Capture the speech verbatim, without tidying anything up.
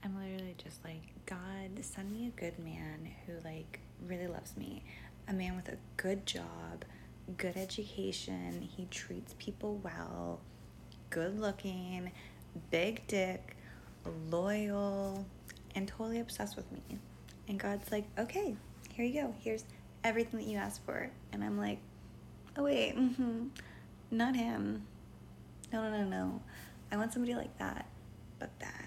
I'm literally just like, God, send me a good man who like really loves me. A man with a good job, good education, he treats people well, good looking, big dick, loyal, and totally obsessed with me. And God's like, okay, here you go. Here's everything that you asked for. And I'm like, oh wait, mm-hmm, not him. No, no, no, no. I want somebody like that, but bad.